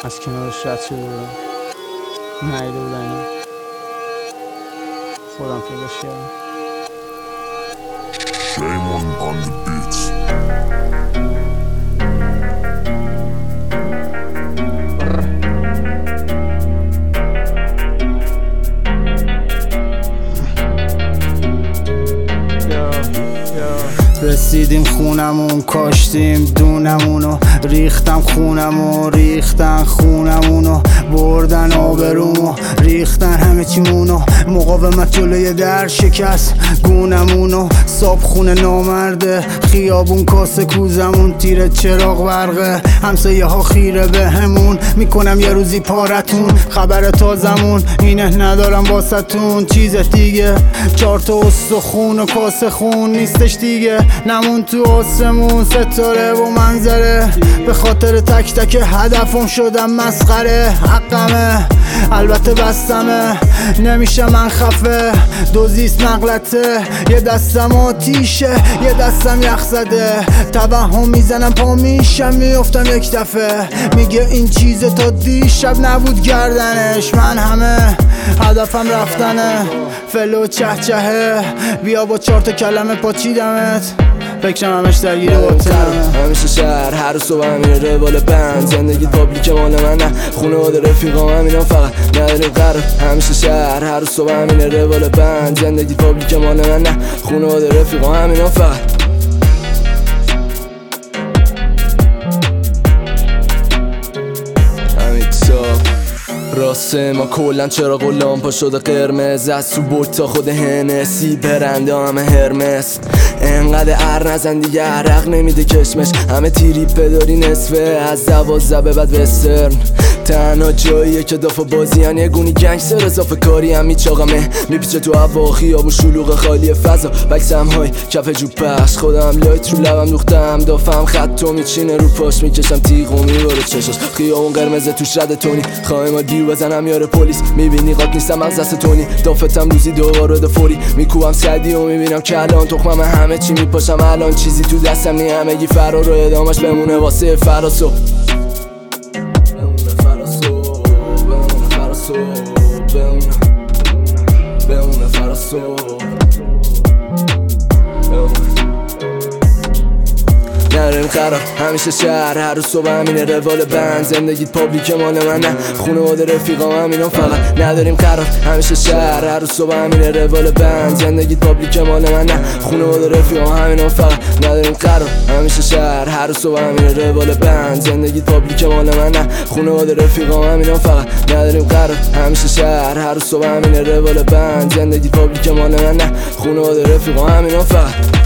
از کنارش رد شده بودم، نهیده بودن اینا، خودم پیداش کردم. Raymond on the beats. رسیدیم خونمون، کاشتیم دونمونو، ریختم خونمو، ریختن خونمونو، بردن آبرومو، ریختن همه چیمونو، مقاومت جلوی در شکست گونمونو، صاب خونه نامرده، خیابون کاسه کوزمون، تیر چراغ برقه، همسایه ها خیره به همون، میکنم یه روزی پارتون، خبر تازمون اینه ندارم باستون، چیز دیگه 4 تا استخون و کاسه خون نیستش دیگه، نمون تو آسمون ستاره و منظره، به خاطر تک تک هدفم شدم مسخره، حقمه البته بستمه، نمیشه من خفه، دوزیست مغلطه، یه دستم آتیشه یه دستم یخ زده، توهم میزنم پا میشم میفتم یک دفعه، میگه این چیز تا دیشب نبود گردنش، من همه هدفم رفتنه، فلو چهچهه، بیا با 4 تا کلمه پاچیدمت، فکرم همش درگیر واتنمه، همیشه شهر هر روز صبح همین روال بند، زندگی پابلیک مال من نه، خونواده رفیقام همینا فقط نداریم قرار، همیشه شهر هر روز صبح همین روال بند، زندگی پابلیک مال من نه، خونواده رفیقام همینا فقط. راسته ما کلن چراغ و لامپا شده قرمز، از تو برد تا خود هنسی، برنده همه هرمس، انقدر ار نزن دیگه عرق نمیده کشمش، همه تیریپه داری نصفه، از 12 به بعد وسترن، تنها جاییه که دافا بازیان یه گونی گنگستر، اضافه کاری هم میچاقمه، میپیچه تو هوا خیابون شلوغ خالی فضا، بکسم های کف جو پخش، خودم لایت رو لبم دوختم، دافم خط و میچینه رو پاش، میکشم تیغ و میباره چشاش، خیابون قرمزه توش رد تونی، خواهی ما دیو بزنم یاره پلیس، میبینی قاط نیستم از دست تونی، دافتم روزی 2 بار فوری، میکوبم صدی و میبینم که الان تخمم همه چی میپاشم، الان چیزی تو دستم نی، همگی فرار و ادامش بمونه واسه فراسو، بمونه فراسو. نداریم قرار همیشه شهر هر روز صبح همینه روال بند، زندگیت پابلیک مال من نه، خونواده رفیقام همینا فقط نداریم قرار، همیشه شهر هر روز صبح همینه روال بند، زندگیت پابلیک مال من نه، خونواده رفیقام همینا فقط نداریم قرار، همیشه شهر هر روز صبح همینه روال بند، زندگیت پابلیک مال من نه، خونواده رفیقام همینا فقط نداریم قرار، همیشه شهر هر روز صبح همینه روال بند، زندگیت پابلیک مال من نه، خونواده رفیقام همینا فقط.